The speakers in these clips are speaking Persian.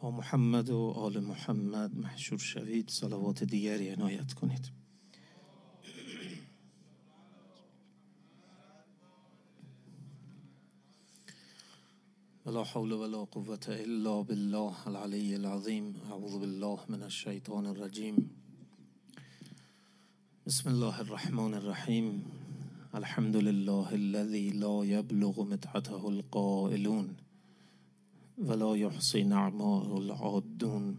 با محمد و آل محمد محشور شوید. صلوات دیگری عنایت کنید. ولا حول ولا قوة الا بالله العلی العظیم. اعوذ بالله من الشیطان الرجیم. بسم الله الرحمن الرحیم. الحمد لله الذي لا يبلغ مدحته القائلون ولا يحصي نعماءه العادون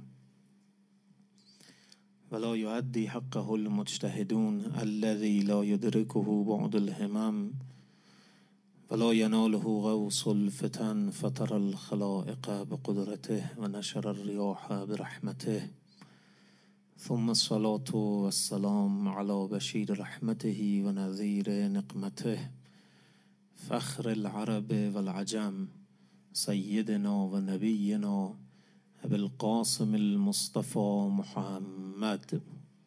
ولا يؤدي حقه المجتهدون الذي لا يدركه بعد الهمم ولا يناله غوص الفتن فطر الخلائق بقدرته ونشر الرياح برحمته ثم الصلاة والسلام على بشير رحمته ونذير نقمته فخر العرب والعجم سيدنا ونبينا أبي القاسم المصطفى محمد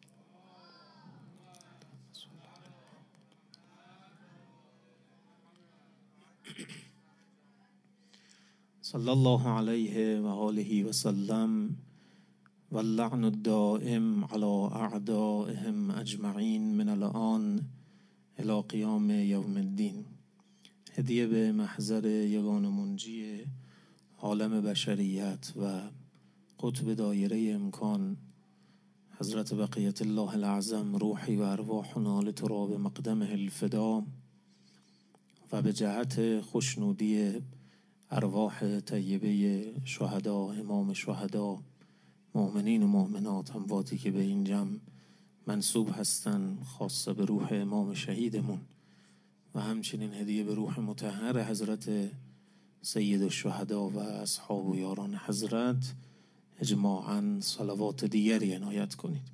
صلى الله عليه وآله وسلم واللعن الدائم على أعدائهم أجمعين من الآن إلى قیام یوم الدین. هدیه به محضر یگان منجی عالم بشریت و قطب دایره امکان حضرت بقیت الله العظم روحی و ارواحنا لتراب مقدمه الفدا و به جهت خوشنودی ارواح طیبه شهدا، امام شهدا، مؤمنین و مؤمنات، امواتی که به این جمع منسوب هستند، خاصه به روح امام شهیدمون و همچنین هدیه به روح مطهر حضرت سید الشهدا و اصحاب و یاران حضرت اجماعاً صلوات دیگری عنایت کنید.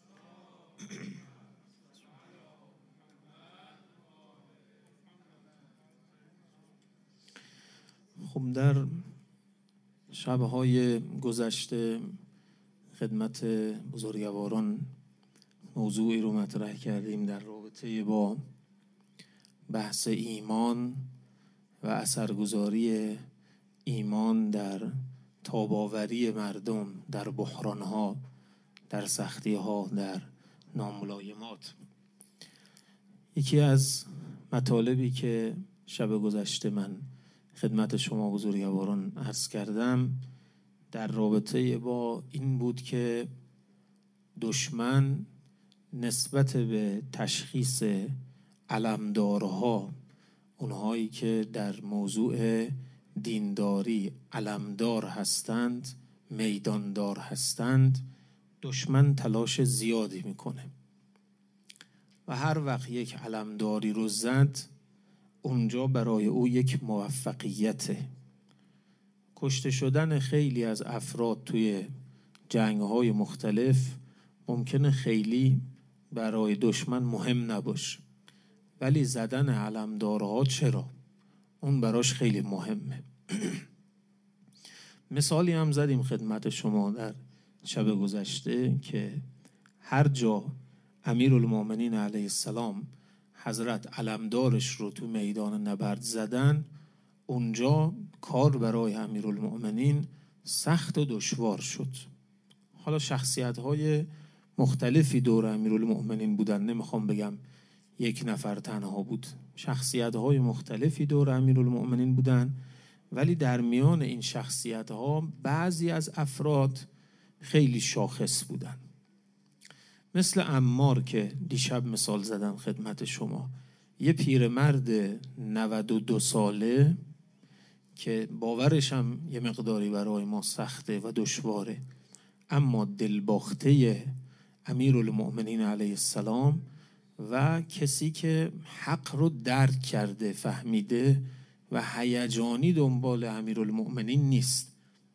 خب در شبهای گذشته خدمت بزرگواران موضوعی رو مطرح کردیم در رابطه با بحث ایمان و اثرگذاری ایمان در تاب‌آوری مردم در بحرانها، در سختیها، در ناملایمات. یکی از مطالبی که شب گذشته من خدمت شما بزرگواران عرض کردم در رابطه با این بود که دشمن نسبت به تشخیص علمدارها، اونهایی که در موضوع دینداری علمدار هستند، میداندار هستند، دشمن تلاش زیادی میکنه و هر وقت یک علمداری رو زد اونجا برای او یک موفقیته. کشته شدن خیلی از افراد توی جنگ‌های مختلف ممکنه خیلی برای دشمن مهم نباشه، ولی زدن علمدارها چرا؟ اون براش خیلی مهمه. مثالی هم زدیم خدمت شما در شب گذشته که هر جا امیرالمومنین علیه السلام حضرت علمدارش رو تو میدان نبرد زدن، اونجا کار برای امیرالمومنین سخت و دشوار شد. حالا شخصیت‌های مختلفی دور امیرالمومنین بودن، نمیخوام بگم یک نفر تنها بود، شخصیت‌های مختلفی دور امیرالمومنین بودن، ولی در میان این شخصیت‌ها بعضی از افراد خیلی شاخص بودن، مثل عمار که دیشب مثال زدم خدمت شما. یه پیرمرد 92 ساله که باورش هم یه مقداری برای ما سخته و دشواره، اما دلباخته امیرالمومنین علیه السلام و کسی که حق رو درک کرده، فهمیده و هیجانی دنبال امیرالمومنین نیست.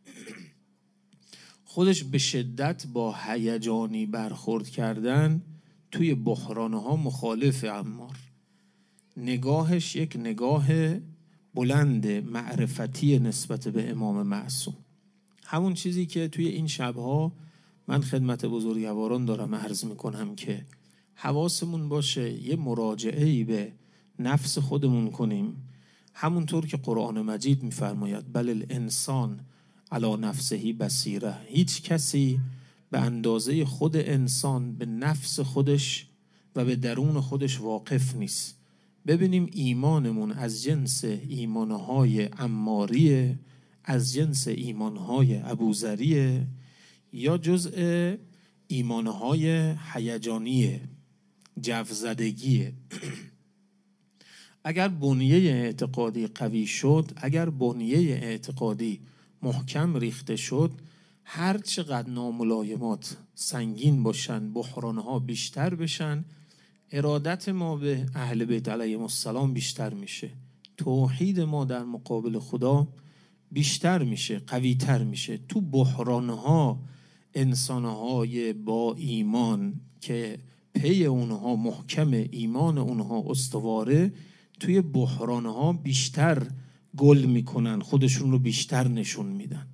خودش به شدت با هیجانی برخورد کردن توی بحرانها مخالف عمار. نگاهش یک نگاه بلند معرفتی نسبت به امام معصوم. همون چیزی که توی این شبها من خدمت بزرگواران دارم عرض میکنم که حواسمون باشه یه مراجعه‌ای به نفس خودمون کنیم، همونطور که قرآن مجید میفرماید بل الانسان علی نفسه بصیره. هیچ کسی به اندازه خود انسان به نفس خودش و به درون خودش واقف نیست. ببینیم ایمانمون از جنس ایمانهای عماریه، از جنس ایمانهای ابوذریه، یا جزء ایمانهای هیجانیه، جوزدگیه. اگر بنیه اعتقادی قوی شد، اگر بنیه اعتقادی محکم ریخته شد، هر چقدر ناملایمات سنگین باشن، بحرانها بیشتر بشن، ارادت ما به اهل بیت علیهم السلام بیشتر میشه، توحید ما در مقابل خدا بیشتر میشه، قوی تر میشه. تو بحرانها انسانهای با ایمان که پی اونها محکم، ایمان اونها استواره، توی بحرانها بیشتر گل میکنن، خودشون رو بیشتر نشون میدن.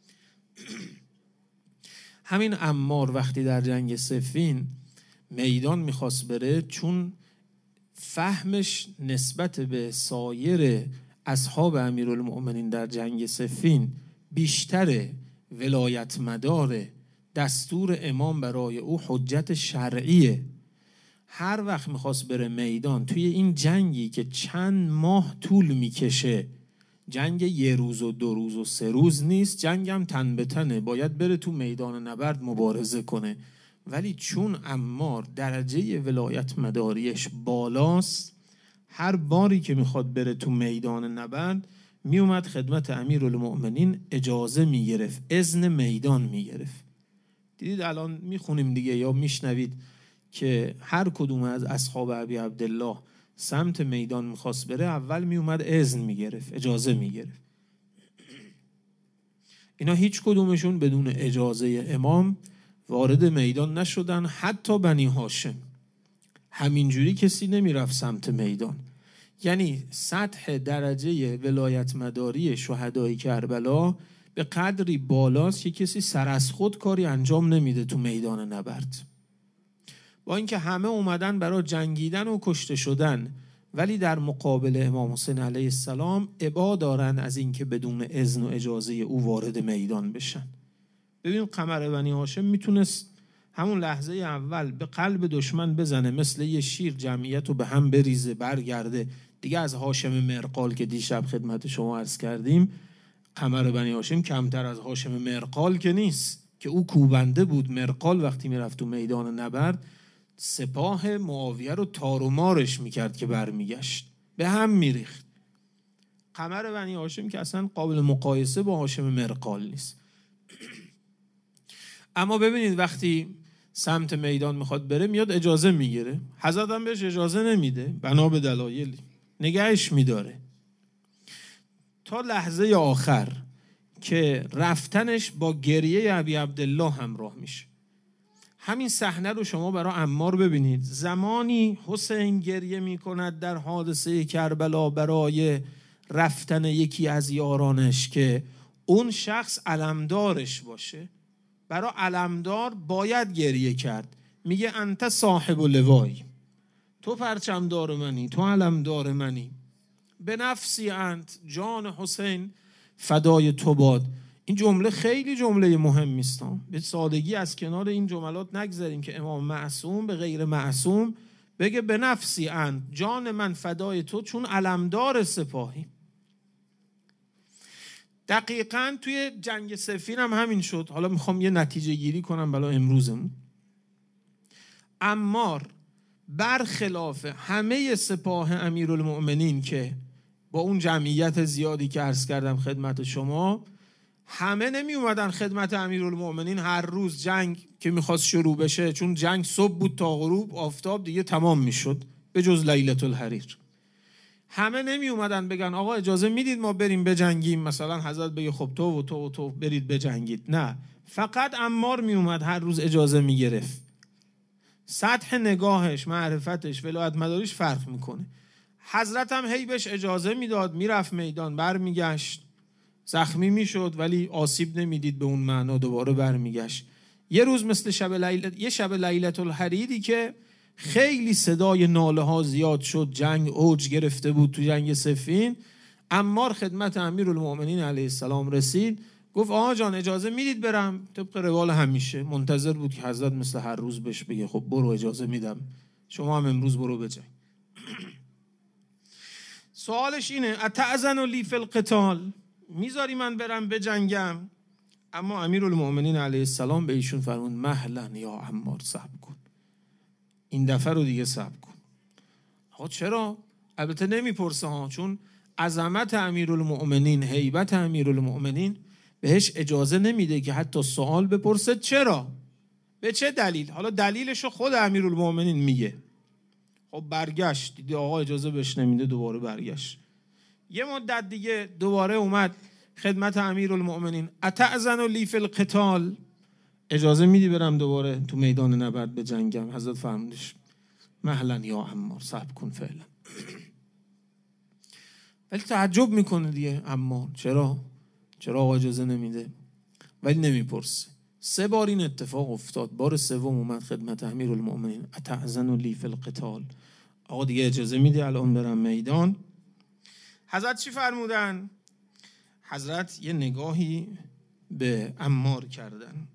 همین عمار وقتی در جنگ صفین میدان میخواست بره، چون فهمش نسبت به سایر اصحاب امیرالمؤمنین در جنگ صفین بیشتر، ولایت مدار، دستور امام برای او حجت شرعیه، هر وقت میخواست بره میدان توی این جنگی که چند ماه طول میکشه، جنگ یه روز و 2 روز و 3 روز نیست، جنگ هم تن به تنه، باید بره تو میدان نبرد مبارزه کنه. ولی چون عمار درجه ولایت مداریش بالاست، هر باری که میخواد بره تو میدان نبرد میومد خدمت امیرالمؤمنین اجازه میگرفت، اذن میدان میگرفت. دیدید الان میخونیم دیگه یا میشنوید که هر کدوم از اصحاب ابی عبدالله سمت میدان میخواست بره، اول میومد اذن میگرفت، اجازه میگرفت. اینا هیچ کدومشون بدون اجازه امام وارد میدان نشدن. حتی بنی هاشم همینجوری کسی نمیرفت سمت میدان. یعنی سطح درجه ولایت مداری شهدای کربلا به قدری بالاست که کسی سر از خود کاری انجام نمیده تو میدان نبرد. با اینکه همه اومدن برای جنگیدن و کشته شدن، ولی در مقابل امام حسین علیه السلام ابا دارن از اینکه بدون اذن و اجازه او وارد میدان بشن. ببین قمر بنی هاشم میتونست همون لحظه اول به قلب دشمن بزنه، مثل یه شیر جمعیت رو به هم بریزه برگرده. دیگه از هاشم مرقال که دیشب خدمت شما عرض کردیم، قمر بنی هاشم کمتر از هاشم مرقال که نیست، که او کوبنده بود. مرقال وقتی میرفت تو میدان نبرد سپاه معاویه رو تار و مارش میکرد که برمیگشت، به هم میریخت. قمر بنی هاشم که اصلا قابل مقایسه با هاشم مرقال نیست. اما ببینید وقتی سمت میدان میخواد بره میاد اجازه میگیره، حضرت هم بهش اجازه نمیده، بنا به دلایلی نگهش میداره تا لحظه آخر که رفتنش با گریه ابی عبدالله همراه میشه. همین صحنه رو شما برای عمار ببینید. زمانی حسین گریه میکند در حادثه کربلا برای رفتن یکی از یارانش که اون شخص علمدارش باشه. برای علمدار باید گریه کرد. میگه انت صاحب لوای، تو پرچمدار منی، تو علمدار منی، به نفسی انت، جان حسین فدای تو باد. این جمله خیلی جمله مهمی است. به سادگی از کنار این جملات نگذاریم که امام معصوم به غیر معصوم بگه به نفسی انت، جان من فدای تو، چون علمدار سپاهی. دقیقاً توی جنگ صفین هم همین شد. حالا میخوام یه نتیجه گیری کنم برای امروزمون. عمار برخلاف همه سپاه امیرالمؤمنین که با اون جمعیت زیادی که عرض کردم خدمت شما، همه نمی اومدن خدمت امیرالمؤمنین هر روز جنگ که میخواست شروع بشه، چون جنگ صبح بود تا غروب آفتاب دیگه تمام میشد به جز لیلة الحریر. همه نمی اومدن بگن آقا اجازه میدید ما بریم بجنگیم، مثلا حضرت بگه خب تو و تو و تو برید بجنگید. نه، فقط عمار می اومد هر روز اجازه میگرفت. سطح نگاهش، معرفتش، ولایت مداریش فرق میکنه. حضرت هم هی بهش اجازه میداد، میرفت میدان، برمیگشت، زخمی میشد ولی آسیب نمیدید به اون معنا، دوباره برمیگشت. یه روز مثل شب لیلة الحریری که خیلی صدای ناله ها زیاد شد، جنگ اوج گرفته بود تو جنگ صفین، عمار خدمت امیرالمؤمنین علیه السلام رسید، گفت آقا جان اجازه میدید برم؟ طبق روال همیشه منتظر بود که حضرت مثل هر روز بهش بگه خب برو اجازه میدم، شما هم امروز برو بجنگ. سوالش اینه اتأذن لی فی القتال، میذاری من برم بجنگم؟ اما امیرالمؤمنین علیه السلام به ایشون فرمود مهلا یا عمار، صبر کن، این دفعه رو دیگه صبر کن. ها چرا؟ البته نمیپرسه ها، چون عظمت امیرالمؤمنین، هیبت امیرالمؤمنین بهش اجازه نمیده که حتی سوال بپرسه چرا، به چه دلیل. حالا دلیلشو خود امیرالمؤمنین میگه. خب برگشت، دیدی آقا اجازه بهش نمیده، دوباره برگشت. یه مدت دیگه دوباره اومد خدمت امیرالمؤمنین اتأذن لی فی القتال، اجازه میدی برم دوباره تو میدان نبرد بجنگم؟ حضرت فرمودش مهلا یا عمار، صبر کن فعلا. ولی تعجب میکنه دیگه عمار، چرا آقا اجازه نمیده؟ ولی نمیپرسه. 3 بار این اتفاق افتاد. بار سوم اومد خدمت امیرالمؤمنین اتأذن لی فی القتال، آقا دیگه اجازه میدی الان برم میدان؟ حضرت چی فرمودن؟ حضرت یه نگاهی به عمار کردن.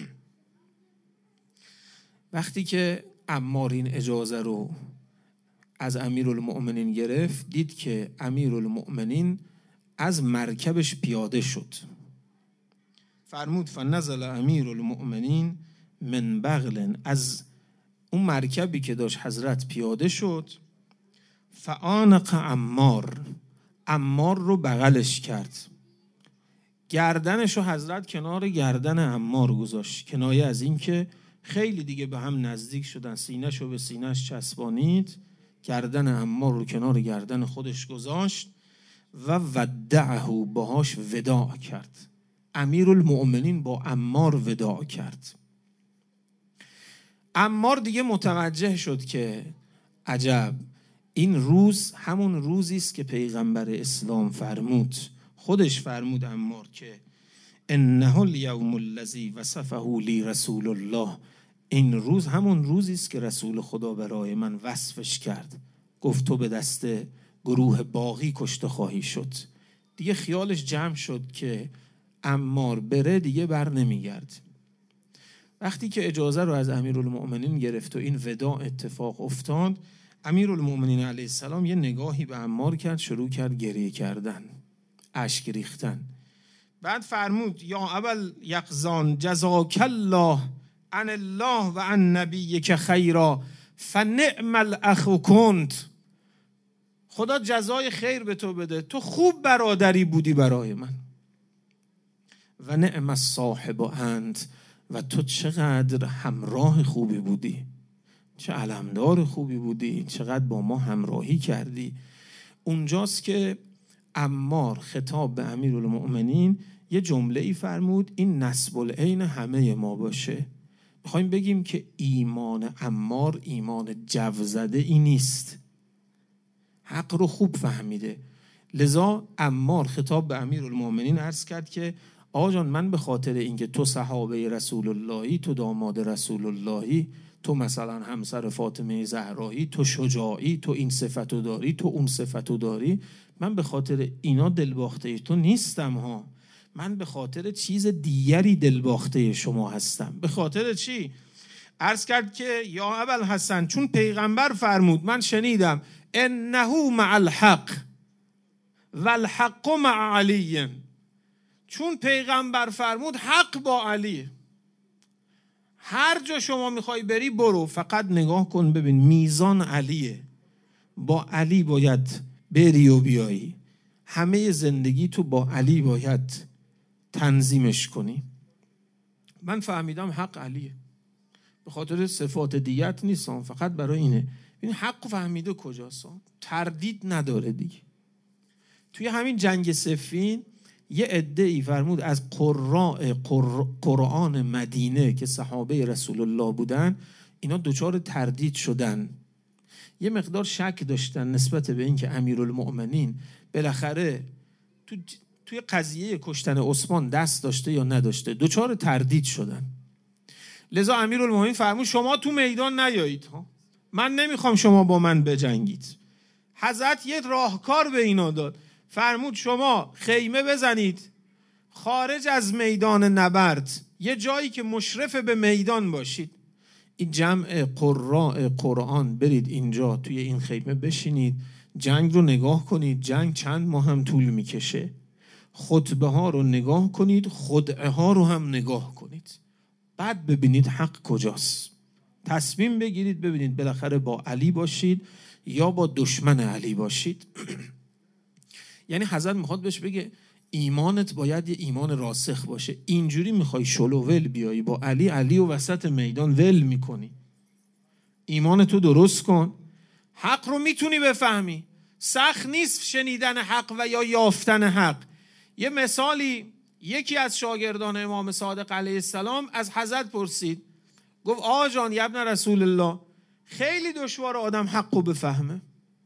وقتی که عمار این اجازه رو از امیرالمؤمنین گرفت، دید که امیرالمؤمنین از مرکبش پیاده شد. فرمود فنزل امیرالمؤمنین من بغل، از اون مرکبی که داشت حضرت پیاده شد. فآنق عمار رو بغلش کرد، گردنش رو حضرت کنار گردن عمار گذاشت، کنایه از این که خیلی دیگه به هم نزدیک شدن، سینه‌ش رو به سینه‌اش چسبانید، گردن عمار رو کنار گردن خودش گذاشت و ودعه، باهاش وداع کرد. امیرالمؤمنین با عمار وداع کرد. عمار دیگه متوجه شد که عجب، این روز همون روزی است که پیغمبر اسلام فرمود، خودش فرمود عمار که انه الیوم الذی وصفه لی رسول الله، این روز همون روزی است که رسول خدا برای من وصفش کرد، گفت تو به دست گروه باغی کشته خواهی شد. دیگه خیالش جمع شد که عمار بره دیگه بر نمیگرد. وقتی که اجازه رو از امیرالمؤمنین گرفت و این وداع اتفاق افتاد، امیرالمؤمنین علیه السلام یه نگاهی به عمار کرد، شروع کرد گریه کردن، اشک ریختن. بعد فرمود یا ابل یقظان جزاک الله عن الله و عن نبیک خیرا فنعم الاخ کنت، خدا جزای خیر به تو بده، تو خوب برادری بودی برای من. و نعم الصاحب انت، و تو چقدر همراه خوبی بودی، چه علمدار خوبی بودی، چقدر با ما همراهی کردی. اونجاست که عمار خطاب به امیرالمؤمنین یه جمله ای فرمود این نسب العین همه ما باشه. میخوایم بگیم که ایمان عمار ایمان جو زده ای نیست، حق رو خوب فهمیده. لذا عمار خطاب به امیرالمؤمنین عرض کرد که آقا جان، من به خاطر اینکه تو صحابه رسول اللهی، تو داماد رسول اللهی، تو مثلا همسر فاطمه زهرایی، تو شجاعی، تو این صفتو داری، تو اون صفتو داری، من به خاطر اینا دلباخته تو نیستم ها، من به خاطر چیز دیگری دلباخته شما هستم. به خاطر چی؟ عرض کرد که یا ابوالحسن، چون پیغمبر فرمود، من شنیدم انه مع الحق و الحق مع علی، چون پیغمبر فرمود حق با علی، هر جا شما میخوای بری برو، فقط نگاه کن ببین میزان علیه، با علی باید بری و بیایی، همه زندگی تو با علی باید تنظیمش کنی. من فهمیدم حق علیه، به خاطر صفات دیگت نیستم، فقط برای اینه. این حق فهمیده کجاست، تردید نداره دیگه. توی همین جنگ صفین یه عده‌ای فرمود از قراء قرآن مدینه که صحابه رسول الله بودن، اینا دوچار تردید شدن، یه مقدار شک داشتن نسبت به این که امیرالمؤمنین بالاخره توی قضیه کشتن عثمان دست داشته یا نداشته، دوچار تردید شدن. لذا امیرالمؤمنین فرمود شما تو میدان نیایید، من نمیخوام شما با من بجنگید. حضرت یه راهکار به اینا داد، فرمود شما خیمه بزنید، خارج از میدان نبرد، یه جایی که مشرف به میدان باشید. این جمع قراء قرآن برید اینجا توی این خیمه بشینید، جنگ رو نگاه کنید. جنگ چند ماه هم طول میکشه. خطبه ها رو نگاه کنید، خدعه ها رو هم نگاه کنید، بعد ببینید حق کجاست. تصمیم بگیرید ببینید بالاخره با علی باشید یا با دشمن علی باشید. یعنی حضرت میخواد بهش بگه ایمانت باید یه ایمان راسخ باشه. اینجوری میخوای شلو ول بیایی با علی، علی و وسط میدان ول میکنی. ایمانتو درست کن. حق رو میتونی بفهمی، سخت نیست شنیدن حق و یا یافتن حق. یه مثالی، یکی از شاگردان امام صادق علیه السلام از حضرت پرسید، گفت آقا جان ابن رسول الله، خیلی دشوار آدم حق رو بفهمه.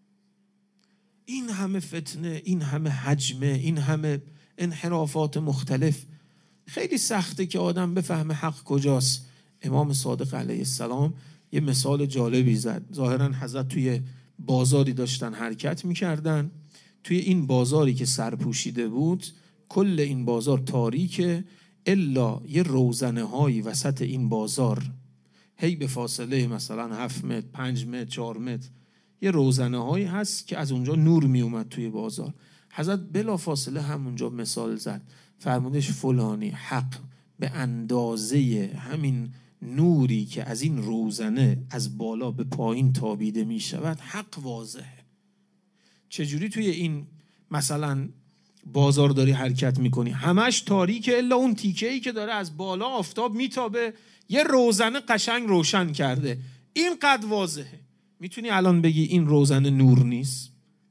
این همه فتنه، این همه حجمه، این همه انحرافات مختلف، خیلی سخته که آدم بفهمه حق کجاست. امام صادق علیه السلام یه مثال جالبی زد. ظاهرا حضرت توی بازاری داشتن حرکت میکردن. توی این بازاری که سرپوشیده بود، کل این بازار تاریکه الا یه روزنه هایی وسط این بازار، هی به فاصله مثلا 7 متر 5 متر 4 متر یه روزنه هایی هست که از اونجا نور می اومد توی بازار. حضرت بلا فاصله همونجا مثال زد، فرمودش فلانی حق به اندازه همین نوری که از این روزنه از بالا به پایین تابیده می شود، حق واضحه. چجوری توی این مثلا بازار داری حرکت میکنی، همش تاریکه الا اون تیکه‌ای که داره از بالا آفتاب میتابه، یه روزنه قشنگ روشن کرده، این قد واضحه. میتونی الان بگی این روزنه نور نیست؟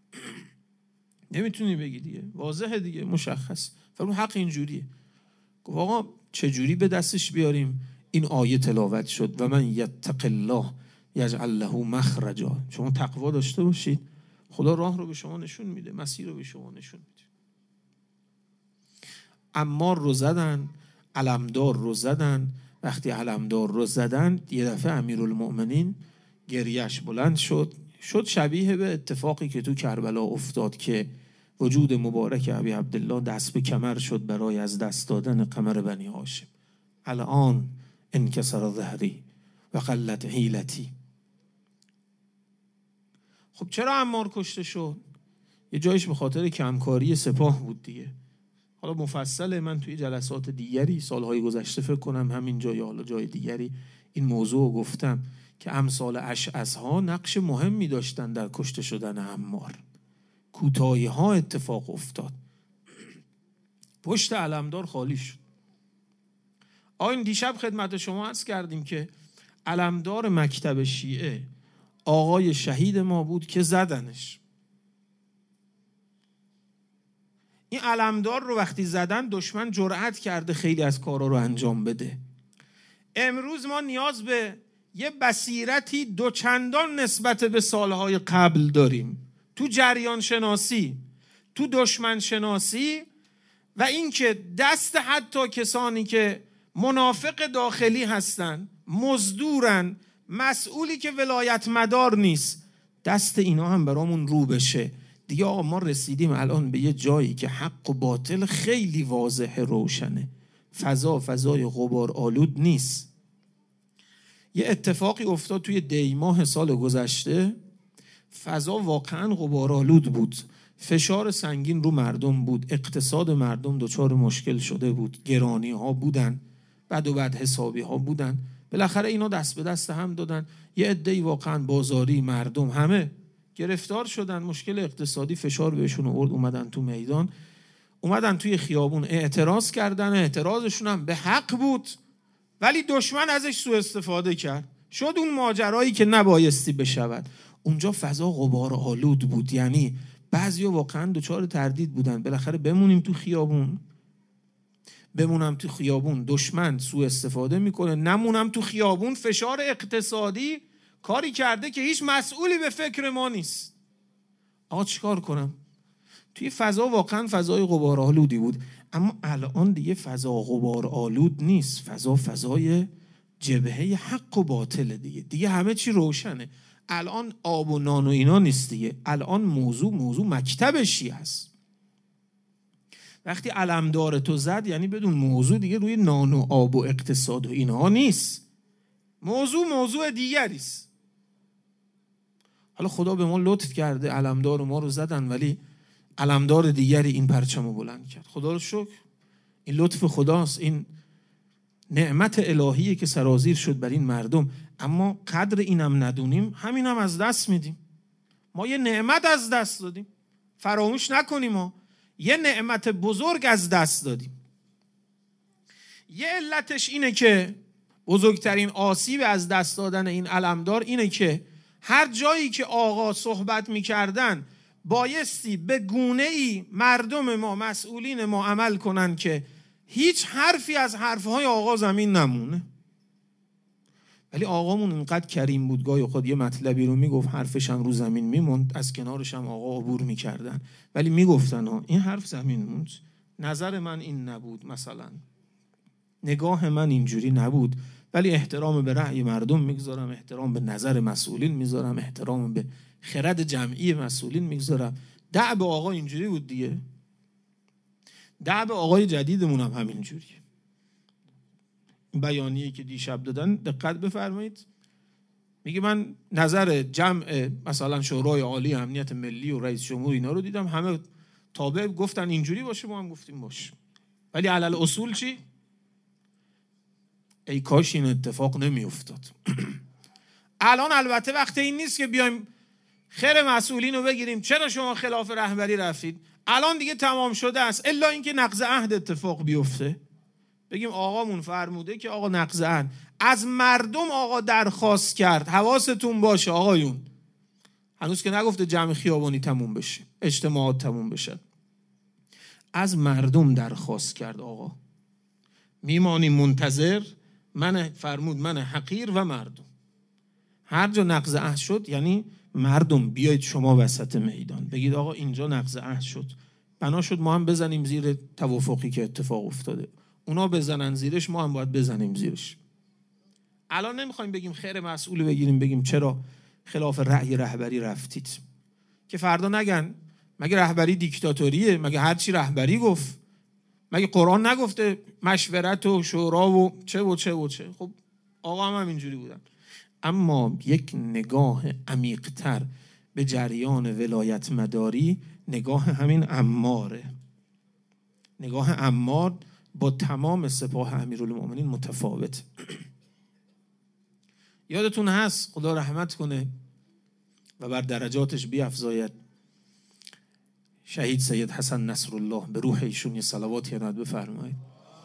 نمیتونی بگی دیگه، واضحه دیگه، مشخص. فرمود حق اینجوریه. گفت آقا چجوری به دستش بیاریم؟ این آیه تلاوت شد و من یتق الله یجعل له مخرجا. شما تقوا داشته باشید، خدا راه رو به شما نشون میده، مسیر رو به شما نشون میده. عمار رو زدن، علمدار رو زدن. وقتی علمدار رو زدن، یه دفعه امیرالمؤمنین گریش بلند شد شبیه به اتفاقی که تو کربلا افتاد که وجود مبارک ابی عبدالله دست به کمر شد برای از دست دادن قمر بنی هاشم. الان انکسر ظهری و قلت حیلتی. خب چرا عمار کشته شد؟ یه جایش به خاطر کمکاری سپاه بود دیگه. حالا مفصله، من توی جلسات دیگری سالهای گذشته فکر کنم همین جای حالا جای دیگری این موضوع گفتم که امثال اشعث‌ها نقش مهمی داشتن در کشته شدن عمار. کوتاهی ها اتفاق افتاد، پشت علمدار خالی شد. این دیشب خدمت شما عرض کردیم که علمدار مکتب شیعه آقای شهید ما بود که زدنش. این علمدار رو وقتی زدن، دشمن جرأت کرده خیلی از کارا رو انجام بده. امروز ما نیاز به یه بصیرتی دوچندان نسبت به سالهای قبل داریم، تو جریان شناسی، تو دشمن شناسی، و اینکه دست حتی کسانی که منافق داخلی هستن، مزدورن، مسئولی که ولایت مدار نیست، دست اینا هم برامون رو بشه دیگه. آقا ما رسیدیم الان به یه جایی که حق و باطل خیلی واضح روشنه، فضای غبار آلود نیست. یه اتفاقی افتاد توی دیماه سال گذشته، فضا واقعا غبارآلود بود، فشار سنگین رو مردم بود، اقتصاد مردم دچار مشکل شده بود، گرانی ها بودن، بد حسابی ها بودن. بالاخره اینا دست به دست هم دادن. یه عده‌ای واقعا بازاری، مردم همه گرفتار شدن، مشکل اقتصادی فشار بهشون آورد، اومدن تو میدان، اومدن توی خیابون اعتراض کردن. اعتراضشون هم به حق بود، ولی دشمن ازش سوء استفاده کرد، شد اون ماجرایی که نبایستی بشود. اونجا فضا غبار آلود بود، یعنی بعضیا واقعا دچار تردید بودن، بالاخره بمونیم تو خیابون، بمونم تو خیابون دشمن سوء استفاده میکنه، نمونم تو خیابون فشار اقتصادی کاری کرده که هیچ مسئولی به فکر ما نیست. آقا چیکار کنم؟ توی فضا واقعا فضای غبار آلودی بود. اما الان دیگه فضا غبار آلود نیست، فضای جبهه حق و باطل دیگه همه چی روشنه. الان آب و نان و اینا نیست دیگه، الان موضوع مکتب شیعه است. وقتی علمدار تو زد یعنی بدون موضوع دیگه روی نان و آب و اقتصاد و اینها نیست، موضوع دیگری است. حالا خدا به ما لطف کرده علمدار ما رو زدن، ولی علمدار دیگری این پرچم رو بلند کرد. خدا رو شکر، این لطف خداست، این نعمت الهیه که سرازیر شد بر این مردم. اما قدر اینم ندونیم، همینم از دست میدیم. ما یه نعمت از دست دادیم، فراموش نکنیم. ما یه نعمت بزرگ از دست دادیم. یه علتش اینه که بزرگترین آسیب از دست دادن این علمدار اینه که هر جایی که آقا صحبت میکردن بایستی به گونه‌ای مردم ما، مسئولین ما عمل کنن که هیچ حرفی از حرفهای آقا زمین نمونه. ولی آقامون اینقدر کریم بود، گاهی خود یه مطلبی رو میگفت حرفش هم رو زمین میموند، از کنارش هم آقا عبور میکردن، ولی میگفتن این حرف زمین موند. نظر من این نبود، مثلا نگاه من اینجوری نبود، ولی احترام به رأی مردم میگذارم، احترام به نظر مسئولین میذارم، احترام به خرد جمعی مسئولین میگذارم. دعب آقا اینجوری بود دیگه. دعب آقای جدیدمون هم همینجوریه. بیانیه‌ای که دیشب دادن دقت بفرمایید، میگه من نظر جمع مثلا شورای عالی امنیت ملی و رئیس جمهور اینا رو دیدم، همه تابع گفتن اینجوری باشه، ما هم گفتیم باشه، ولی علل اصول چی؟ ای کاش این اتفاق نمی افتاد. الان البته وقت این نیست که بیایم خیر مسئولین رو بگیریم چرا شما خلاف رهبری رفتید، الان دیگه تمام شده است، الا اینکه نقض عهد اتفاق بیفته بگیم آقامون فرموده که آقا نقض عهد. از مردم آقا درخواست کرد، حواستون باشه آقایون، هنوز که نگفته جمع خیابانی تموم بشه، اجتماعات تموم بشه، از مردم درخواست کرد آقا میمانیم منتظر، من فرمود من حقیر و مردم. هر جا نقض عهد شد یعنی مردم بیایید شما وسط میدان بگید آقا اینجا نقض عهد شد، بنا شد ما هم بزنیم زیر توافقی که اتفاق افتاده، اونا بزنن زیرش، ما هم باید بزنیم زیرش. الان نمیخوایم بگیم خیر مسئول بگیریم بگیم چرا خلاف رأی رهبری رفتید، که فردا نگن مگه رهبری دیکتاتوریه، مگه هر چی رهبری گفت، مگه قرآن نگفته مشورت و شورا و چه و چه و چه. خب آقا هم اینجوری بودن. اما یک نگاه عمیق‌تر به جریان ولایت مداری، نگاه همین عماره، نگاه عمار با تمام سپاه امیرالمومنین متفاوت. یادتون هست، خدا رحمت کنه و بر درجاتش بیفزاید، شهید سید حسن نصرالله، به روح ایشون یه صلواتی عنایت بفرمایید.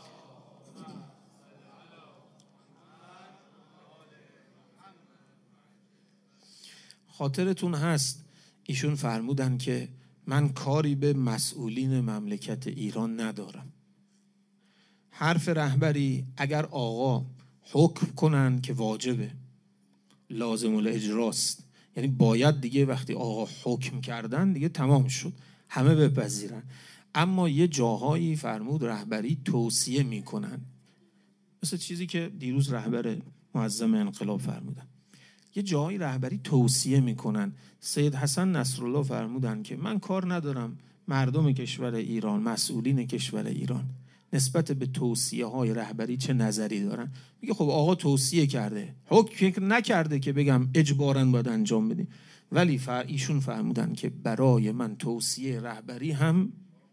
خاطرتون هست ایشون فرمودن که من کاری به مسئولین مملکت ایران ندارم، حرف رهبری اگر آقا حکم کنن که واجبه، لازم الاجراست، یعنی باید دیگه وقتی آقا حکم کردن دیگه تمام شد، همه بپذیرن. اما یه جاهایی فرمود رهبری توصیه میکنن، مثل چیزی که دیروز رهبر معظم انقلاب فرمودن، یه جاهایی رهبری توصیه میکنن. سید حسن نصرالله فرمودن که من کار ندارم مردم کشور ایران، مسئولین کشور ایران نسبت به توصیه های رهبری چه نظری دارن. میگه خب آقا توصیه کرده، حکم نکرده که بگم اجباراً باید انجام بدیم، ولی ایشون فرمودن که برای من توصیه رهبری هم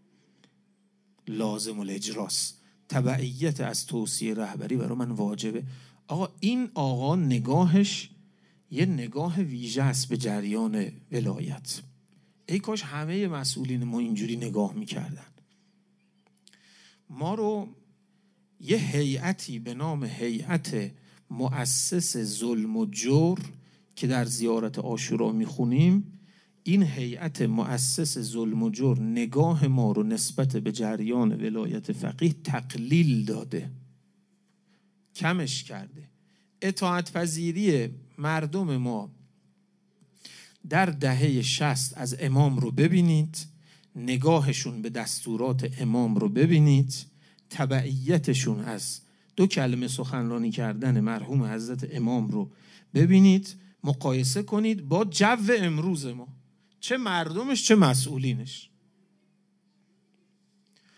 لازم الاجراست، تبعیت از توصیه رهبری برای من واجبه. آقا این آقا نگاهش یه نگاه ویژه است به جریان ولایت. ای کاش همه مسئولین ما اینجوری نگاه میکردن. ما رو یه هیئتی به نام هیئت مؤسس ظلم و جور که در زیارت عاشورا میخونیم، این هیئت مؤسس ظلم و جور نگاه ما رو نسبت به جریان ولایت فقیه تقلیل داده، کمش کرده. اطاعت پذیری مردم ما در دهه 60 از امام رو ببینید، نگاهشون به دستورات امام رو ببینید، تبعیتشون از 2 کلمه سخنرانی کردن مرحوم حضرت امام رو ببینید، مقایسه کنید با جو امروز ما، چه مردمش چه مسئولینش.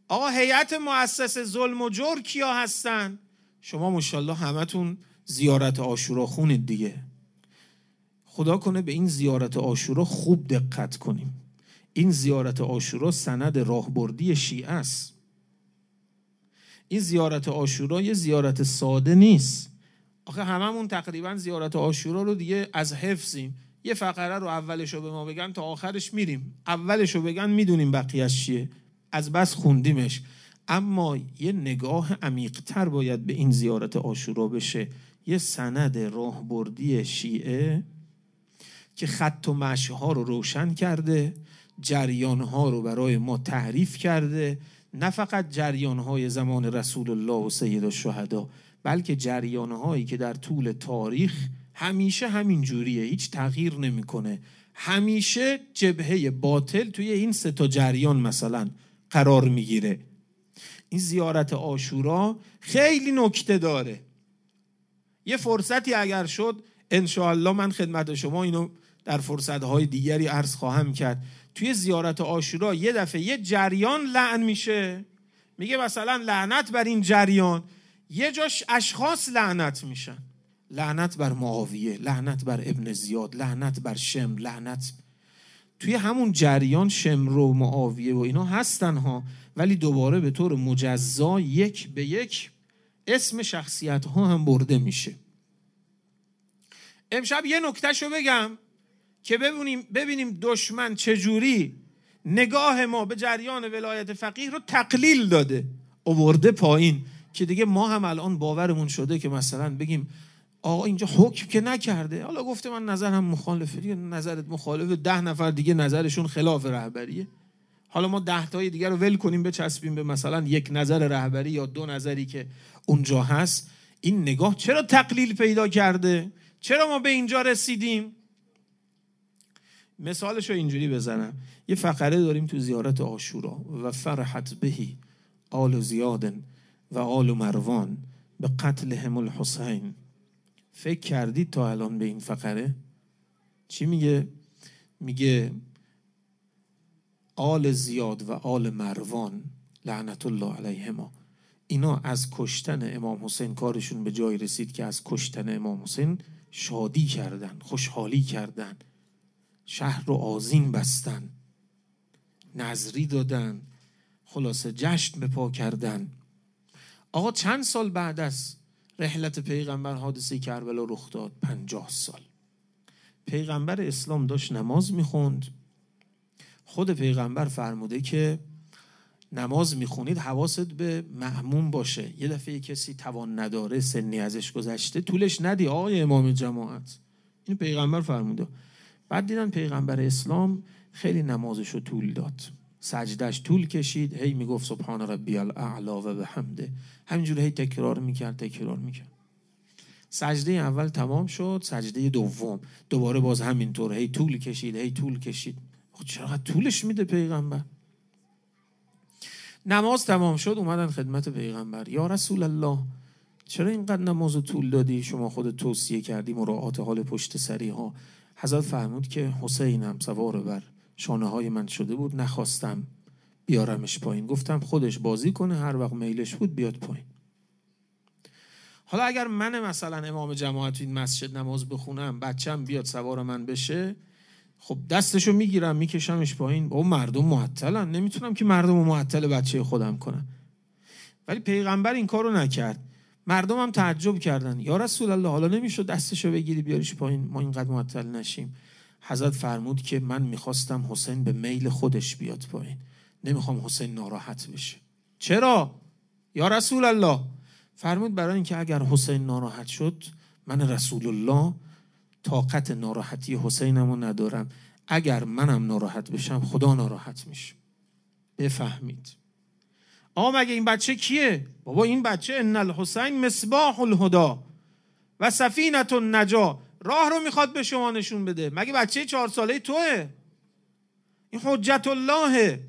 آقا هیئت مؤسسه ظلم و جور کیا هستن؟ شما ماشاءالله همتون زیارت عاشورا خونید دیگه. خدا کنه به این زیارت عاشورا خوب دقت کنیم. این زیارت عاشورا سند راهبردی شیعه است. این زیارت عاشورا یه زیارت ساده نیست. آخه هممون تقریبا زیارت عاشورا رو دیگه از حفظیم. یه فقره رو اولشو به ما بگن تا آخرش میریم، اولشو بگن میدونیم بقیه‌اش چیه، از بس خوندیمش. اما یه نگاه عمیق‌تر باید به این زیارت عاشورا بشه. یه سند راهبردی شیعه که خط و مشی‌ها رو روشن کرده، جریان‌ها رو برای ما تعریف کرده، نه فقط جریان‌های زمان رسول الله و سید الشهدا، بلکه جریان‌هایی که در طول تاریخ همیشه همین جوریه، هیچ تغییر نمی‌کنه. همیشه جبهه باطل توی این سه تا جریان مثلا قرار میگیره. این زیارت عاشورا خیلی نکته داره. یه فرصتی اگر شد انشاءالله من خدمت شما اینو در فرصت‌های دیگری عرض خواهم کرد. توی زیارت عاشورا یه دفعه یه جریان لعن میشه، میگه مثلا لعنت بر این جریان، یه جاش اشخاص لعنت میشن، لعنت بر معاویه، لعنت بر ابن زیاد، لعنت بر شمر، لعنت توی همون جریان شمر و معاویه و اینا هستن ها، ولی دوباره به طور مجزا یک به یک اسم شخصیت ها هم برده میشه. امشب یه نکتهشو بگم که ببینیم دشمن چجوری نگاه ما به جریان ولایت فقیه رو تقلیل داده، آورده پایین، که دیگه ما هم الان باورمون شده که مثلا بگیم آقا اینجا حکم که نکرده، حالا گفته من نظرم مخالفه، دیگه نظرت مخالفه، 10 نفر دیگه نظرشون خلاف رهبریه، حالا ما 10 تای دیگه رو ول کنیم بچسبیم به مثلا یک نظر رهبری یا 2 نظری که اونجا هست. این نگاه چرا تقلیل پیدا کرده؟ چرا ما به اینجا رسیدیم؟ مثالشو اینجوری بزنم. یه فقره داریم تو زیارت عاشورا: و فرحت بهی آل زیاد و آل مروان به قتلهم الحسین. فکر کردید تا الان به این فقره چی میگه؟ میگه آل زیاد و آل مروان لعنت الله علیهما، اینا از کشتن امام حسین کارشون به جای رسید که از کشتن امام حسین شادی کردن، خوشحالی کردن، شهر رو آذین بستن، نذری دادن، خلاصه جشن به پا کردن. آقا چند سال بعد از رحلت پیغمبر حادثه کربلا رخ داد؟ 50 سال. پیغمبر اسلام داشت نماز میخوند. خود پیغمبر فرموده که نماز میخونید حواست به مأموم باشه، یه دفعه کسی توان نداره، سنی ازش گذشته، طولش ندی آقای امام جماعت. این پیغمبر فرموده. بعد دیدن پیغمبر اسلام خیلی نمازشو طول داد، سجدش طول کشید، هی میگفت سبحان ربی الاعلی و بحمده، همینجوری هی تکرار میکرد. سجده اول تمام شد، سجده دوم دوباره باز همینطور هی طول کشید. چقدر طولش میده پیغمبر؟ نماز تمام شد، اومدن خدمت پیغمبر: یا رسول الله چرا اینقدر نمازو طول دادی؟ شما خودت توصیه کردی مراعات حال پشت سری ها. حضرت فرمود که حسینم سوار بر شانه های من شده بود، نخواستم بیارمش پایین، گفتم خودش بازی کنه، هر وقت میلش بود بیاد پایین. حالا اگر من مثلا امام جماعت تو این مسجد نماز بخونم، بچم بیاد سوار من بشه، خب دستشو میگیرم میکشمش پایین، با مردم معطلن، نمیتونم که مردم رو معطل بچه خودم کنم. ولی پیغمبر این کارو نکرد. مردم هم تعجب کردن: یا رسول الله حالا نمیشد دستشو بگیری بیاریش پایین، ما اینقدر معطل نشیم؟ حضرت فرمود که من میخواستم حسین به میل خودش بیاد پایین، نمیخوام حسین ناراحت بشه. چرا یا رسول الله؟ فرمود برای اینکه اگر حسین ناراحت شد، من رسول الله طاقت ناراحتی حسینمو ندارم، اگر منم ناراحت بشم خدا ناراحت میشه. بفهمید. آقا مگه این بچه کیه؟ بابا این بچه ان الحسین مصباح الهدی و سفینه النجا، راه رو میخواد به شما نشون بده. مگه بچه 4 ساله توه؟ این حجت اللهه.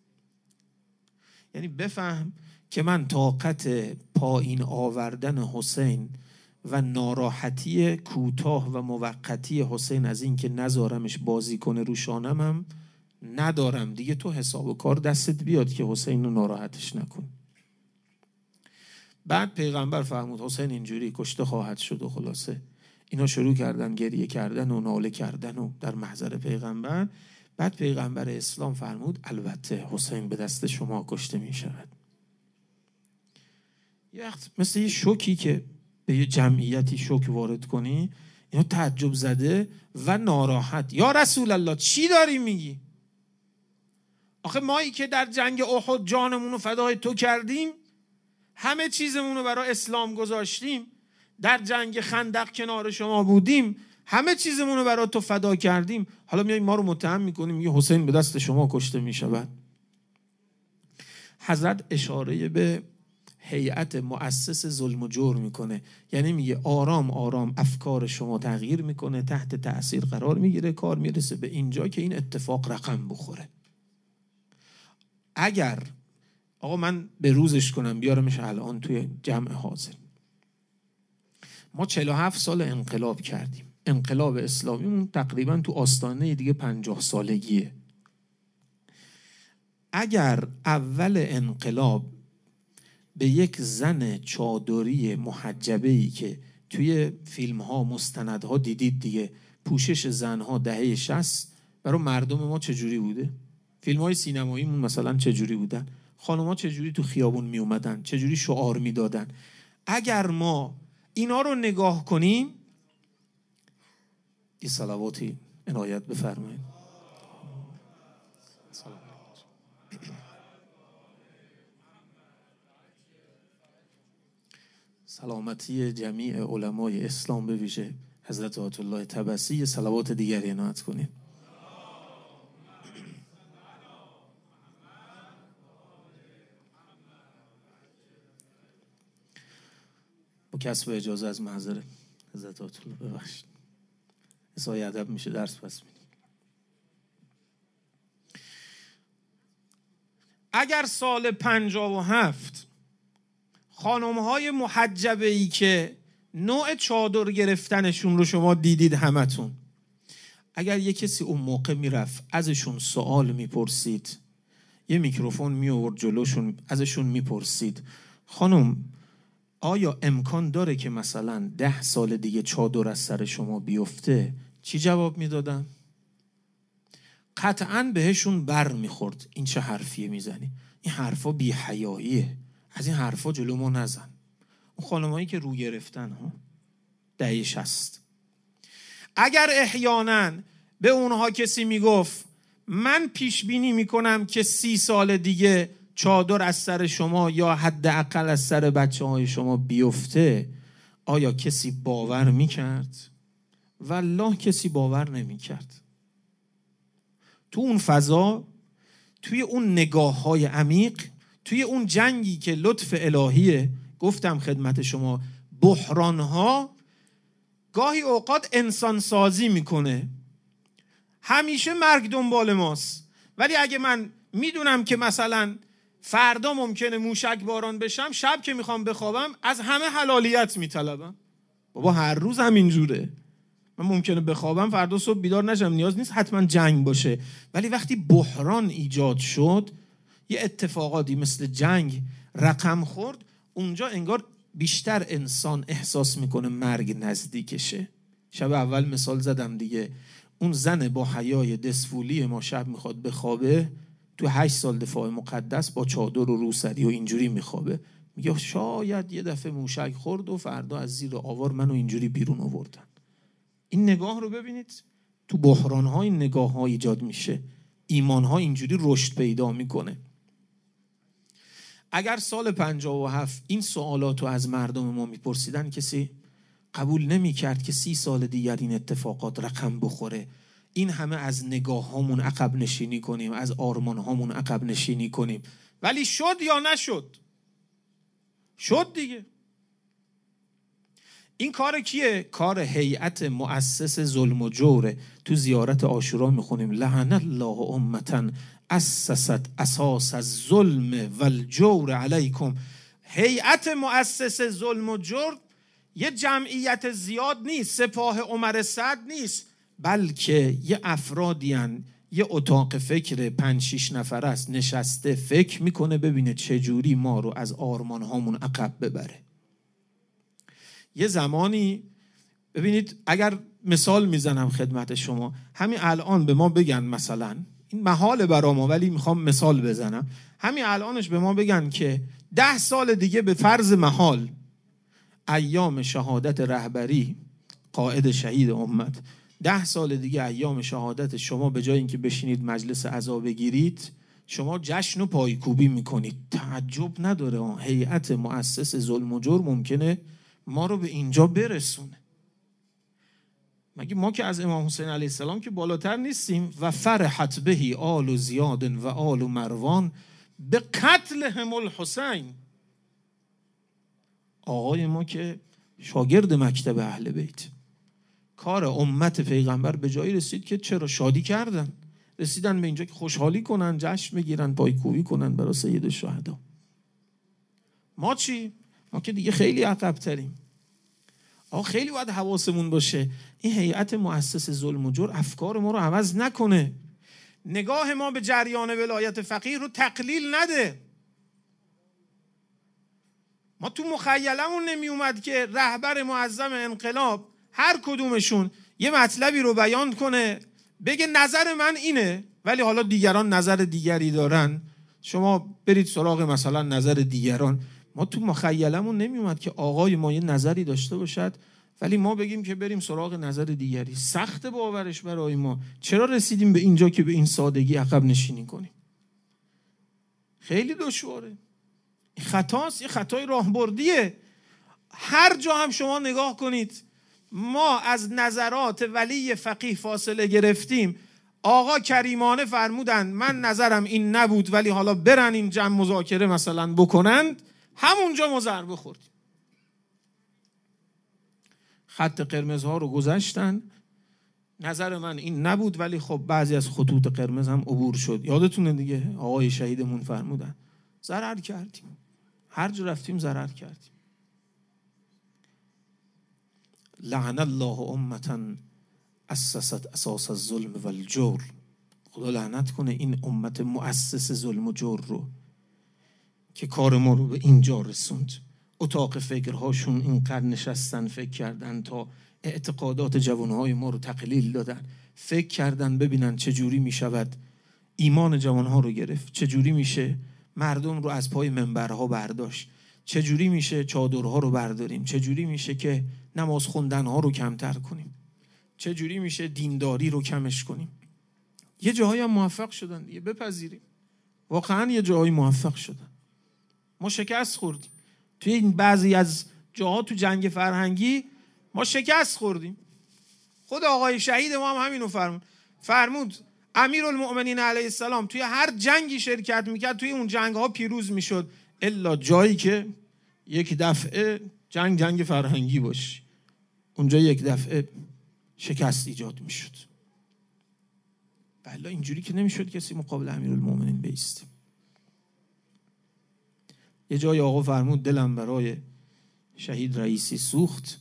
یعنی بفهم که من طاقت پایین آوردن حسین و ناراحتی کوتاه و موقتی حسین از این که نذارمش بازی کنه رو شانم هم ندارم دیگه، تو حساب و کار دستت بیاد که حسین رو ناراحتش نکن. بعد پیغمبر فرمود حسین اینجوری کشته خواهد شد و خلاصه اینا شروع کردن گریه کردن و ناله کردن و در محضر پیغمبر. بعد پیغمبر اسلام فرمود البته حسین به دست شما کشته می شود. یه وقت مثل یه شوکی که به یه جمعیتی شوک وارد کنی، اینا تعجب زده و ناراحت. یا رسول الله چی داری میگی؟ آخه مایی که در جنگ احد جانمون رو فدای تو کردیم، همه چیزمون رو برای اسلام گذاشتیم، در جنگ خندق کنار شما بودیم، همه چیزمون رو برای تو فدا کردیم، حالا میای ما رو متهم میکنیم میگه حسین به دست شما کشته میشود. حضرت اشاره به هیئت مؤسس ظلم و جور میکنه، یعنی میگه آرام آرام افکار شما تغییر میکنه، تحت تأثیر قرار میگیره، کار میرسه به اینجا که این اتفاق رقم بخوره. اگر آقا من به روزش کنم بیارمش الان توی جمع حاضر، ما 47 سال انقلاب کردیم، انقلاب اسلامیمون تقریبا تو آستانه دیگه 50 سالگیه. اگر اول انقلاب به یک زن چادری محجبه‌ای که توی فیلم‌ها مستندها دیدید دیگه، پوشش زنها دهه 60 برای مردم ما چجوری بوده؟ فیلم‌های سینماییمون مثلا چجوری بودن؟ خانم‌ها چجوری تو خیابون می اومدن؟ چجوری شعار میدادن؟ اگر ما اینا رو نگاه کنیم، این صلواتی عنایت بفرمایید. سلامتی جمیع علمای اسلام به ویژه حضرت آیت الله طبسی، صلوات دیگری عنایت کنید. با کسب اجازه از محضر حضرت آیت الله ببخشید، اسای ادب میشه درس پس میدیم. اگر سال 57 خانم‌های محجبه‌ای که نوع چادر گرفتنشون رو شما دیدید همتون، اگر یک کسی اون موقع میرفت ازشون سوال میپرسید، یه میکروفون میآورد جلوشون ازشون میپرسید خانم آیا امکان داره که مثلا 10 سال دیگه چادر از سر شما بیفته، چی جواب میدادن؟ قطعاً بهشون بر میخورد این چه حرفیه میزنی، این حرفا بی حیاییه، از این حرفا جلو ما نزن. اون خانمایی که رو گرفتن ها دهه 60، اگر احیانا به اونها کسی میگفت من پیش بینی میکنم که 30 سال دیگه چادر از سر شما یا حداقل از سر بچه های شما بیفته، آیا کسی باور میکرد؟ والله کسی باور نمیکرد. تو اون فضا، توی اون نگاه های عمیق، توی اون جنگی که لطف الهیه، گفتم خدمت شما بحران ها گاهی اوقات انسان سازی میکنه. همیشه مرگ دنبال ماست، ولی اگه من میدونم که مثلا فردا ممکنه موشک باران بشم، شب که میخوام بخوابم از همه حلالیت میطلبم. بابا هر روز همینجوره، من ممکنه بخوابم فردا صبح بیدار نشم، نیاز نیست حتما جنگ باشه، ولی وقتی بحران ایجاد شد، یه اتفاقاتی مثل جنگ رقم خورد، اونجا انگار بیشتر انسان احساس میکنه مرگ نزدیکشه. شب اول مثال زدم دیگه، اون زن با حیای دسفولی ما شب میخواد بخوابه، تو 8 سال دفاع مقدس با چادر و روسری و اینجوری میخوابه، میگه شاید یه دفعه موشک خورد و فردا از زیر آوار منو اینجوری بیرون آوردن. این نگاه رو ببینید، تو بحران‌ها این نگاه‌ها ایجاد میشه، ایمان‌ها اینجوری رشد پیدا میکنه. اگر سال 57 این سوالات رو از مردم ما میپرسیدن، کسی قبول نمیکرد که 30 سال دیگر این اتفاقات رقم بخوره، این همه از نگاه هامون عقب نشینی کنیم، از آرمان هامون عقب نشینی کنیم. ولی شد یا نشد؟ شد دیگه. این کار کیه؟ کار هیئت مؤسس ظلم و جوره. تو زیارت عاشورا میخونیم لعن الله امتا اسست اساس الظلم والجور علیکم. هیئت مؤسس ظلم و جور یه جمعیت زیاد نیست، سپاه عمر سعد نیست، بلکه یه افرادی هن یه اتاق فکر 5-6 نفر است، نشسته فکر میکنه ببینه چجوری ما رو از آرمان هامون عقب ببره. یه زمانی ببینید، اگر مثال میزنم خدمت شما، همین الان به ما بگن، مثلا این محاله برا ما ولی میخوام مثال بزنم، همین الانش به ما بگن که 10 سال دیگه به فرض محال ایام شهادت رهبری قائد شهید امت، 10 سال دیگه ایام شهادت شما، به جای اینکه بشینید مجلس عزا بگیرید، شما جشن و پایکوبی میکنید. تعجب نداره هیئت مؤسس ظلم و جور ممکنه ما رو به اینجا برسونه. مگه ما که از امام حسین علیه السلام که بالاتر نیستیم؟ و فرحت بهی آل زیاد و آل مروان به قتلهم الحسین. آقای ما که شاگرد مکتب اهل بیت، کار امت پیغمبر به جایی رسید که چرا شادی کردن، رسیدن به اینجا که خوشحالی کنن، جشن بگیرن، پایکوبی کنن برای سید الشهدا. ما چی؟ ما که دیگه خیلی عقب تریم. خیلی باید حواسمون باشه این هیئت مؤسس ظلم و جور افکار ما رو عوض نکنه، نگاه ما به جریان ولایت فقیه رو تقلیل نده. ما تو مخیلمون نمی اومد که رهبر معظم انقلاب هر کدومشون یه مطلبی رو بیان کنه، بگه نظر من اینه ولی حالا دیگران نظر دیگری دارن، شما برید سراغ مثلا نظر دیگران. ما تو مخیلمون نمی اومد که آقای ما یه نظری داشته باشد ولی ما بگیم که بریم سراغ نظر دیگری. سخت باورش برای ما. چرا رسیدیم به اینجا که به این سادگی عقب نشینی کنیم؟ خیلی دشواره. خطاست، یه خطای راهبردیه. هر جا هم شما نگاه کنید ما از نظرات ولی فقیه فاصله گرفتیم. آقا کریمانه فرمودن من نظرم این نبود ولی حالا برن این جمع مذاکره مثلا بکنند، همونجا ما ضربه خوردیم. خط قرمزها رو گذشتن، نظر من این نبود ولی خب بعضی از خطوط قرمز هم عبور شد. یادتونه دیگه آقای شهیدمون فرمودن ضرر کردیم، هر جا رفتیم ضرر کردیم. لعن الله امتا اسست اساس الظلم والجور. خدا لعنت کنه این امت مؤسس ظلم و جور رو که کار ما رو به اینجا رسوند. اتاق فکرهاشون اینقدر نشستن فکر کردن تا اعتقادات جوانهای ما رو تقلیل دادن، فکر کردن ببینن چجوری میشود ایمان جوانها رو گرفت، چجوری میشه مردم رو از پای منبرها برداشت، چجوری میشه چادرها رو برداریم، چجوری میشه که نماز خوندنها رو کمتر کنیم، چجوری میشه دینداری رو کمش کنیم. یه جاهایی هم موفق شدن دیگه، بپذیریم واقعا یه جاهایی موفق شدن. ما شکست خوردیم توی این بعضی از جاها، تو جنگ فرهنگی ما شکست خوردیم. خود آقای شهید ما هم همینو فرمود امیرالمؤمنین علیه السلام توی هر جنگی شرکت میکرد، توی اون جنگ ها پیروز میشد، الا جایی که یک دفعه جنگ فرهنگی باشه، اونجا یک دفعه شکست ایجاد میشد. بله اینجوری که نمیشد کسی مقابل امیرالمؤمنین بیسته. یه جای آقا فرمود دلم برای شهید رئیسی سوخت.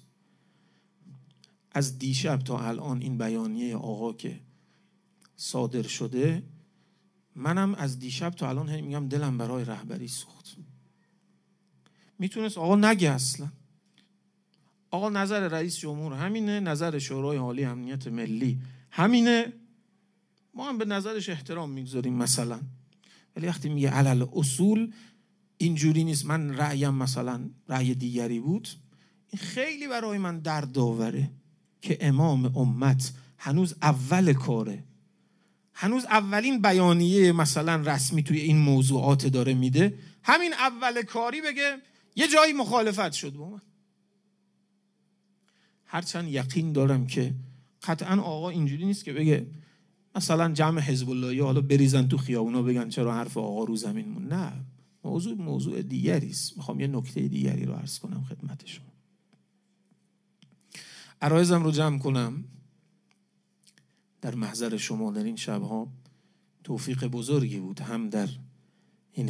از دیشب تا الان این بیانیه آقا که صادر شده، منم از دیشب تا الان میگم دلم برای رهبری سوخت. میتونست آقا نگه اصلا. آقا نظر رئیس جمهور همینه، نظر شورای عالی امنیت ملی همینه، ما هم به نظرش احترام میگذاریم مثلا. ولی وقتی میگه علل اصول اینجوری نیست، من رأیم مثلا رأی دیگری بود، این خیلی برای من دردآوره که امام امت هنوز اول کاره، هنوز اولین بیانیه مثلا رسمی توی این موضوعات داره میده، همین اول کاری بگه یه جایی مخالفت شد با من. هرچند یقین دارم که قطعا آقا اینجوری نیست که بگه مثلا جمع حزب اللهی حالا بریزن تو خیابونا بگن چرا حرف آقا رو زمین مون. نه، موضوع دیگری است. میخوام یه نکته دیگری رو عرض کنم خدمت شما. عرایزم رو جمع کنم در محضر شما در این شبها. توفیق بزرگی بود هم در این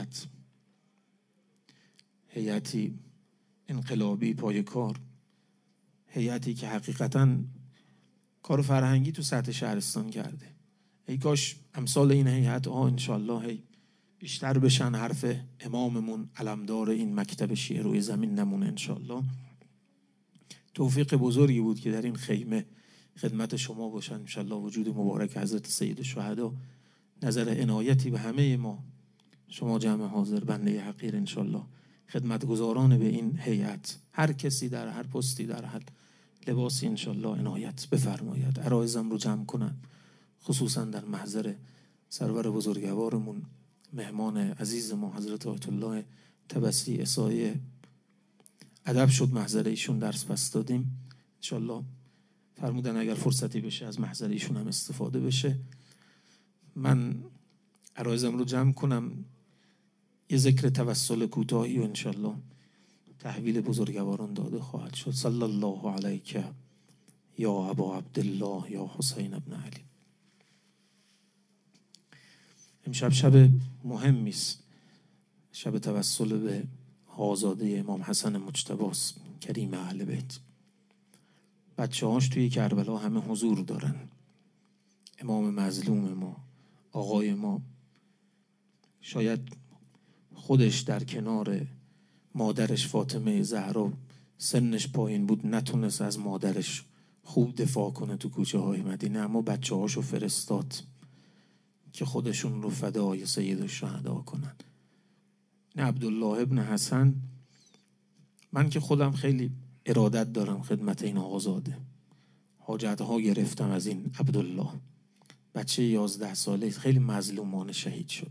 هیئتی انقلابی پای کار، هیئتی که حقیقتاً کار فرهنگی تو سطح شهرستان کرده، ای کاش امثال این هیئت ها انشالله بیشتر بشن، حرف اماممون علمدار این مکتب شیعه روی زمین نمونه انشالله. توفیق بزرگی بود که در این خیمه خدمت شما باشن انشالله. وجود مبارک حضرت سید الشهدا نظر عنایتی به همه ما، شما جمع حاضر بنده حقیر انشالله خدمتگزاران به این هیئت، هر کسی در هر پستی در هر لباسی انشالله عنایت بفرماید، عرایزم رو جمع کنن، خصوصا در محضر سرور بزرگوارمون مهمان عزیز ما حضرت آیت الله طبسی اسای ادب شد محضر ایشون درس پس دادیم انشالله. فرمودن اگر فرصتی بشه از محضر ایشون هم استفاده بشه. من عرایزم رو جمع کنم، یه ذکر توسل کوتاهی و انشالله تحویل بزرگواران داده خواهد شد. صلی الله علیک یا ابا عبدالله یا حسین ابن علی. امشب شب مهمی است، شب توسل به آزاده امام حسن مجتبی کریم اهل بیت. بچه هاش توی کربلا همه حضور دارن. امام مظلوم ما، آقای ما، شاید خودش در کنار مادرش فاطمه زهرا سنش پایین بود، نتونست از مادرش خوب دفاع کنه تو کوچه های مدینه، اما بچه هاشو فرستاد که خودشون رو فدای سید الشهدا کنن. نه عبدالله ابن حسن، من که خودم خیلی ارادت دارم خدمت این آقازاده، حاجت ها گرفتم از این عبدالله، بچه 11 ساله خیلی مظلومانه شهید شد.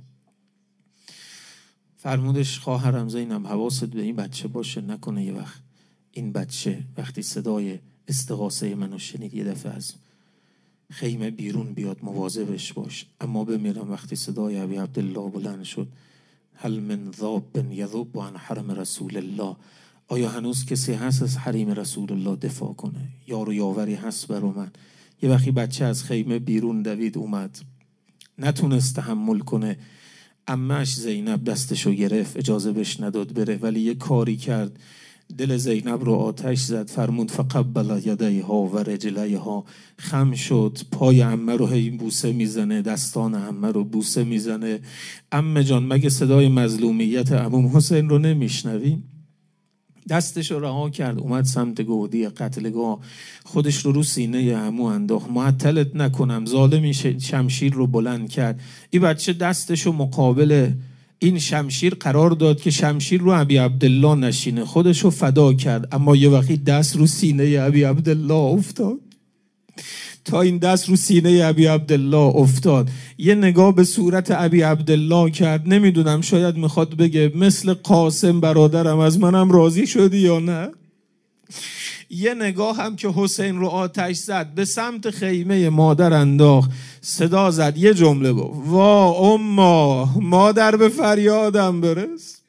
فرمودش خواهرم زینب حواست به این بچه باشه، نکنه یه وقت این بچه وقتی صدای استغاثه منو شنید یه دفعه از خیمه بیرون بیاد، مواظبش باش. اما بمیرم وقتی صدای ابی عبدالله بلند شد، هل من ذاب یذب عن حرم رسول الله، آیا هنوز کسی هست از حریم رسول الله دفاع کنه؟ یار و یاوری هست برو من. یه وقتی بچه از خیمه بیرون دوید اومد، نتونست تحمل کنه، عمه‌اش زینب دستشو گرفت، اجازه بهش نداد بره، ولی یه کاری کرد دل زینب رو آتش زد. فرمود فقبل یدیها و رجلیها، خم شد، پای عمه رو هی بوسه میزنه، دستان عمه رو بوسه میزنه. عمه جان مگه صدای مظلومیت عموم حسین رو نمیشنوی؟ دستش رو رها کرد، اومد سمت گودی قتلگاه، خودش رو سینه عمو انداخت، معطلت نکنم. ظالمی شمشیر رو بلند کرد، این بچه دستش رو مقابل این شمشیر قرار داد که شمشیر رو ابی عبدالله نشینه، خودش رو فدا کرد. اما یه وقتی دست رو سینه ابی عبدالله افتاد، تا این دست رو سینه ابی عبدالله افتاد، یه نگاه به صورت ابی عبدالله کرد، نمیدونم شاید میخواد بگه مثل قاسم برادرم از منم راضی شدی یا نه. یه نگاه هم که حسین رو آتش زد به سمت خیمه مادر انداخت، صدا زد، یه جمله گفت وا اما، مادر به فریادم برس.